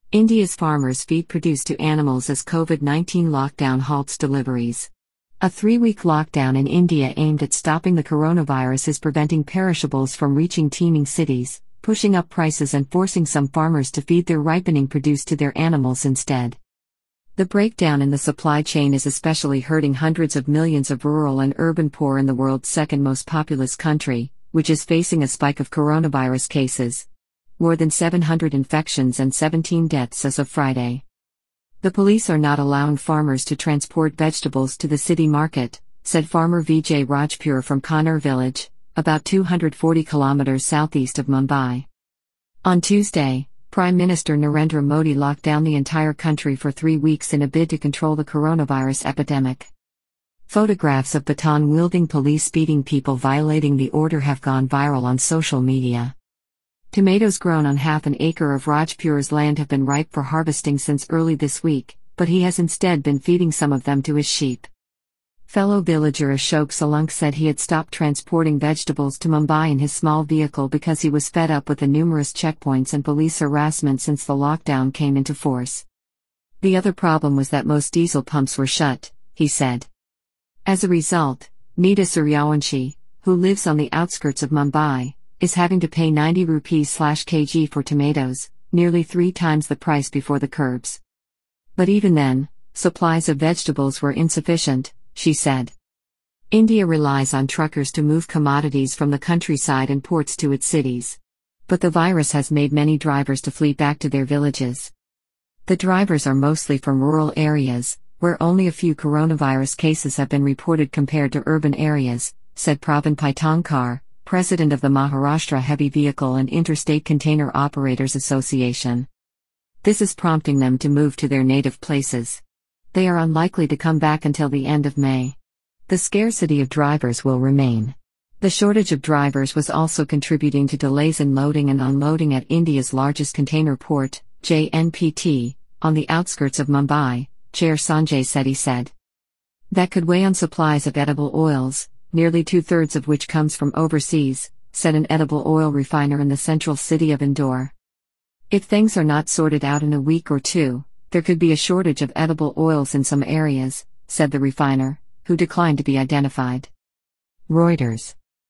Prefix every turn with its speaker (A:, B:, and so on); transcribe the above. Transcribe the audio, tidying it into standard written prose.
A: India's farmers feed produce to animals as COVID-19 lockdown halts deliveries. A 3-week lockdown in India aimed at stopping the coronavirus is preventing perishables from reaching teeming cities, pushing up prices and forcing some farmers to feed their ripening produce to their animals instead. The breakdown in the supply chain is especially hurting hundreds of millions of rural and urban poor in the world's second most populous country, which is facing a spike of coronavirus cases. More than 700 infections and 17 deaths as of Friday. The police are not allowing farmers to transport vegetables to the city market, said farmer Vijay Rajpur from Kannur village, about 240 kilometers southeast of Mumbai. On Tuesday, Prime Minister Narendra Modi locked down the entire country for 3 weeks in a bid to control the coronavirus epidemic. Photographs of baton-wielding police beating people violating the order have gone viral on social media. Tomatoes grown on half an acre of Rajpur's land have been ripe for harvesting since early this week, but he has instead been feeding some of them to his sheep. Fellow villager Ashok Solanki said he had stopped transporting vegetables to Mumbai in his small vehicle because he was fed up with the numerous checkpoints and police harassment since the lockdown came into force. The other problem was that most diesel pumps were shut, he said. As a result, Nita Suryawanshi, who lives on the outskirts of Mumbai, is having to pay 90 rupees/kg for tomatoes, nearly 3 times the price before the curbs. But even then, supplies of vegetables were insufficient, she said. India relies on truckers to move commodities from the countryside and ports to its cities. But the virus has made many drivers to flee back to their villages. The drivers are mostly from rural areas, where only a few coronavirus cases have been reported compared to urban areas, said Pravin Paitankar, president of the Maharashtra Heavy Vehicle and Interstate Container Operators Association. This is prompting them to move to their native places. They are unlikely to come back until the end of May. The scarcity of drivers will remain. The shortage of drivers was also contributing to delays in loading and unloading at India's largest container port, JNPT, on the outskirts of Mumbai, Chair Sanjay Sethi said. That could weigh on supplies of edible oils, nearly 2/3 of which comes from overseas, said an edible oil refiner in the central city of Indore. If things are not sorted out in a week or two, there could be a shortage of edible oils in some areas, said the refiner, who declined to be identified. Reuters.